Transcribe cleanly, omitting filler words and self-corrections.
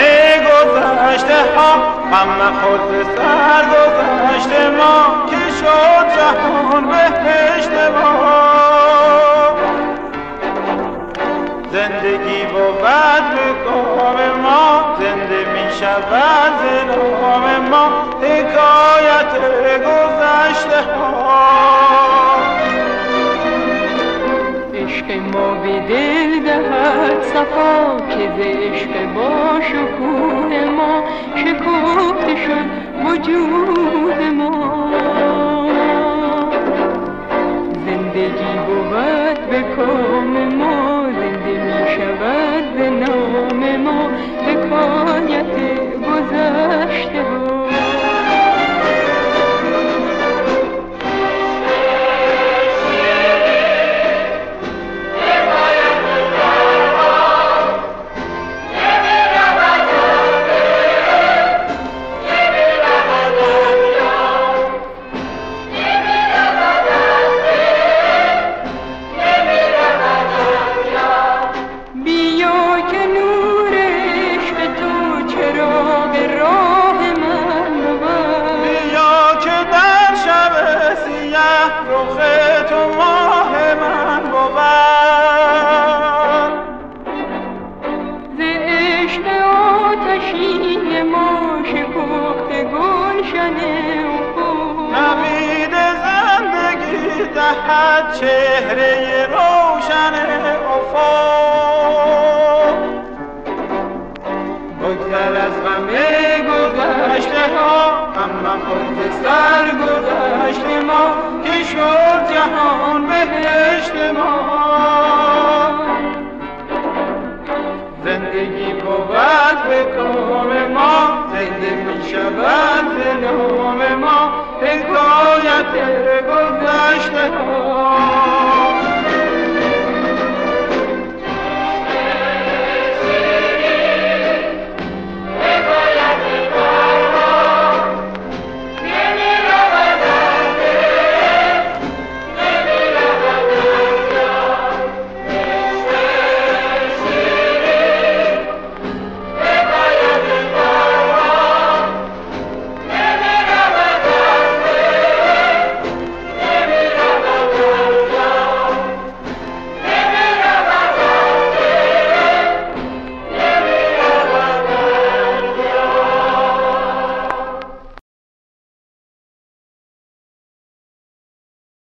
گذشته ها، غم نخور ز سر گذشته ما، که شد جهان بهشت ما. زندگی بود به کام ما، زنده می شود ز نام ما، حکایت گذشته ها. عشق ما به دل دهد صفا، که ز عشق با شکوه ما شکفته شد وجود ما. زندگی بود به کام ما، زنده می شود به نام ما، حکایت گذشته ها. رخ تو ماه من بود، ز عشق آتشین ما شکفته گلشن افق. نوید زندگی دهد چهره روشن افق. بگذر از غم گذشته ها، غم خود سر گذشته ما، که شد جهان بهشت ما. زندگی بود به کام ما، زنده می شود ز نام ما، حکایت گذشته ها.